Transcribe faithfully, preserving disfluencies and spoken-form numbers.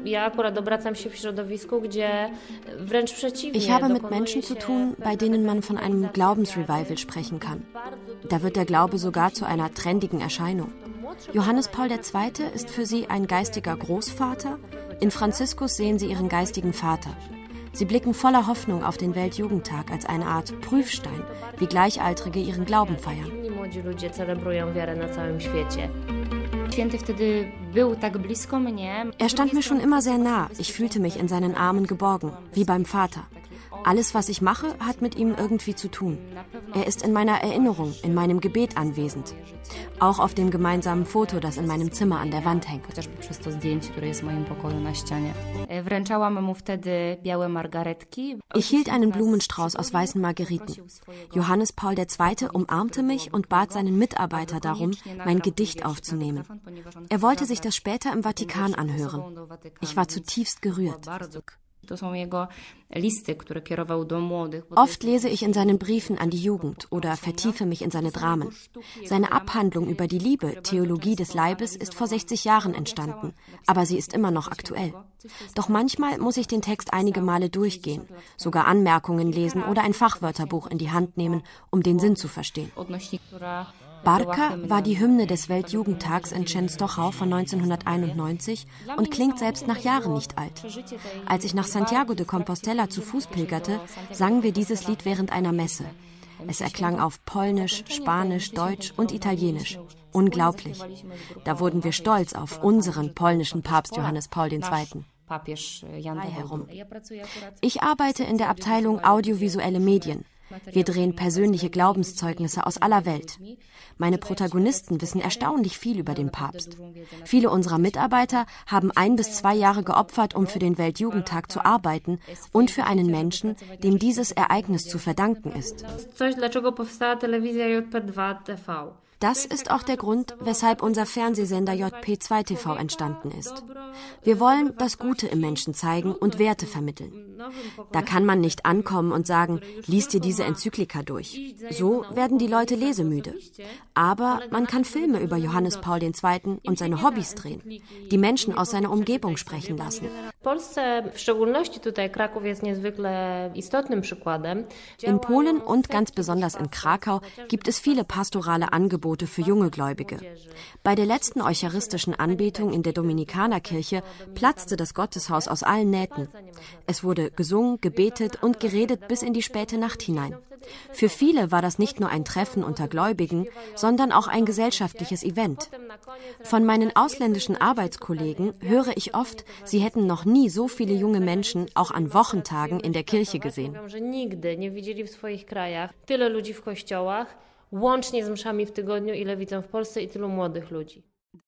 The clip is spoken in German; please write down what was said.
Ich habe mit Menschen zu tun, bei denen man von einem Glaubensrevival sprechen kann. Da wird der Glaube sogar zu einer trendigen Erscheinung. Johannes Paul der Zweite ist für sie ein geistiger Großvater, in Franziskus sehen sie ihren geistigen Vater. Sie blicken voller Hoffnung auf den Weltjugendtag als eine Art Prüfstein, wie Gleichaltrige ihren Glauben feiern. Er stand mir schon immer sehr nah, ich fühlte mich in seinen Armen geborgen, wie beim Vater. Alles, was ich mache, hat mit ihm irgendwie zu tun. Er ist in meiner Erinnerung, in meinem Gebet anwesend. Auch auf dem gemeinsamen Foto, das in meinem Zimmer an der Wand hängt. Ich hielt einen Blumenstrauß aus weißen Margeriten. Johannes Paul der Zweite umarmte mich und bat seinen Mitarbeiter darum, mein Gedicht aufzunehmen. Er wollte sich das später im Vatikan anhören. Ich war zutiefst gerührt. Oft lese ich in seinen Briefen an die Jugend oder vertiefe mich in seine Dramen. Seine Abhandlung über die Liebe, Theologie des Leibes, ist vor sechzig Jahren entstanden, aber sie ist immer noch aktuell. Doch manchmal muss ich den Text einige Male durchgehen, sogar Anmerkungen lesen oder ein Fachwörterbuch in die Hand nehmen, um den Sinn zu verstehen. Barka war die Hymne des Weltjugendtags in Częstochow von neunzehnhunderteinundneunzig und klingt selbst nach Jahren nicht alt. Als ich nach Santiago de Compostela zu Fuß pilgerte, sangen wir dieses Lied während einer Messe. Es erklang auf Polnisch, Spanisch, Deutsch und Italienisch. Unglaublich. Da wurden wir stolz auf unseren polnischen Papst Johannes Paul der Zweite. Herum. Ich arbeite in der Abteilung Audiovisuelle Medien. Wir drehen persönliche Glaubenszeugnisse aus aller Welt. Meine Protagonisten wissen erstaunlich viel über den Papst. Viele unserer Mitarbeiter haben ein bis zwei Jahre geopfert, um für den Weltjugendtag zu arbeiten und für einen Menschen, dem dieses Ereignis zu verdanken ist. Das ist auch der Grund, weshalb unser Fernsehsender J P zwei T V entstanden ist. Wir wollen das Gute im Menschen zeigen und Werte vermitteln. Da kann man nicht ankommen und sagen, lies dir diese Enzyklika durch. So werden die Leute lesemüde. Aber man kann Filme über Johannes Paul der Zweite und seine Hobbys drehen, die Menschen aus seiner Umgebung sprechen lassen. In Polen und ganz besonders in Krakau gibt es viele pastorale Angebote für junge Gläubige. Bei der letzten eucharistischen Anbetung in der Dominikanerkirche platzte das Gotteshaus aus allen Nähten. Es wurde gesungen, gebetet und geredet bis in die späte Nacht hinein. Für viele war das nicht nur ein Treffen unter Gläubigen, sondern auch ein gesellschaftliches Event. Von meinen ausländischen Arbeitskollegen höre ich oft, sie hätten noch nie so viele junge Menschen auch an Wochentagen in der Kirche gesehen. Łącznie z mszami w tygodniu, ile widzę w Polsce i tylu młodych ludzi.